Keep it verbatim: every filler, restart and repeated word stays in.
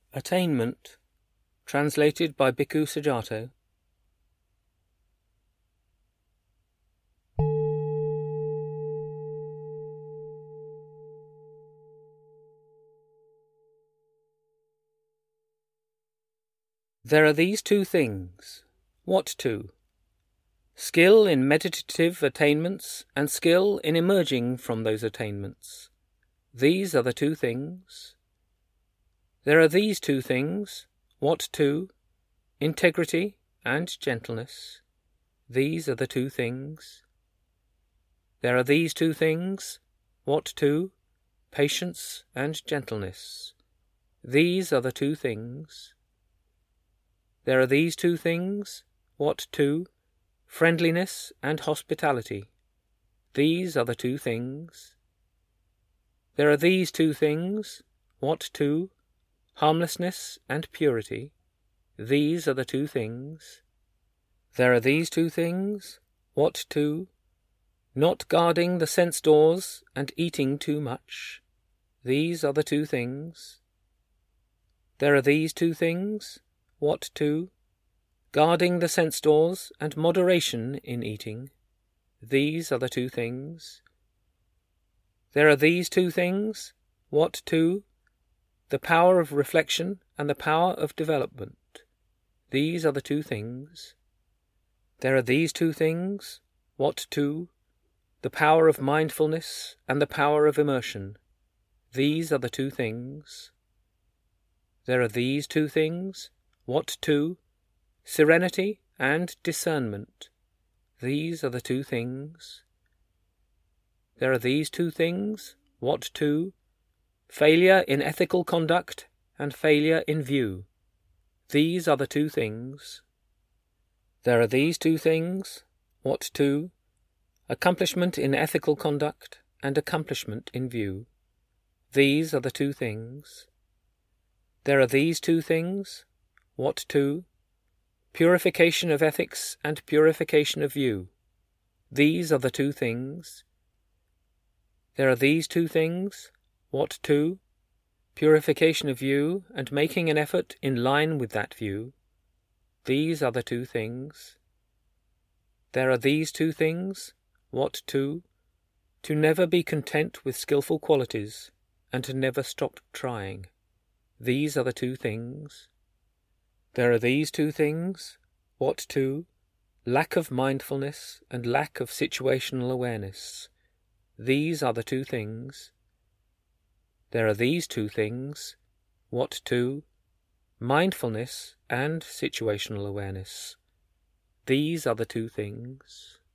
Attainment, translated by Bhikkhu Sujato. There are these two things. What two? Skill in meditative attainments and skill in emerging from those attainments. These are the two things. There are these two things. What two? Integrity and gentleness. These are the two things. There are these two things. What two? Patience and gentleness. These are the two things. There are these two things. What two? Friendliness and hospitality. These are the two things. There are these two things. What two? Harmlessness and purity. These are the two things. There are these two things. What two? Not guarding the sense doors and eating too much. These are the two things. There are these two things. What two? Guarding the sense doors and moderation in eating. These are the two things. There are these two things. What two? The power of reflection and the power of development. These are the two things. There are these two things. What two? The power of mindfulness and the power of immersion. These are the two things. There are these two things. What two? Serenity and discernment. These are the two things. There are these two things. What two? Failure in ethical conduct and failure in view. These are the two things. There are these two things. What two? Accomplishment in ethical conduct and accomplishment in view. These are the two things. There are these two things. What two? Purification of ethics and purification of view. These are the two things. There are these two things. What two? Purification of view and making an effort in line with that view. These are the two things. There are these two things. What two? To never be content with skillful qualities and to never stop trying. These are the two things. There are these two things. What two? Lack of mindfulness and lack of situational awareness. These are the two things. There are these two things. What two? Mindfulness and situational awareness. These are the two things.